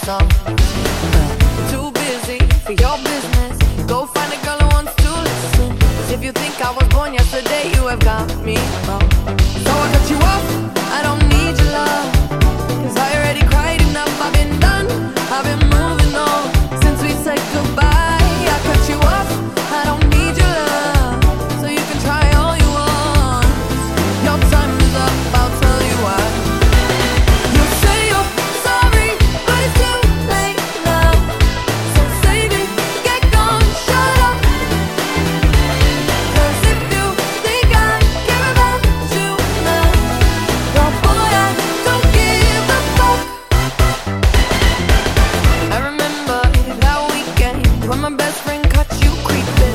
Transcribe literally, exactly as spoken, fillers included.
song. Too busy for your business. Go find a girl who wants to listen. 'Cause if you think I was born yesterday, you have got me wrong. So I cut you off, I don't need your love. 'Cause I already cried enough, I've been done, I've been moving on. Since we said goodbye, I cut you off, I don't need your love. So you can try all you want. Your time is up, I'll tell you why. You say you're sorry, but it's too late now. So save it, get gone, shut up. 'Cause if you think I care about you now, well boy, I don't give a fuck. I remember that weekend when my best friend caught you creeping.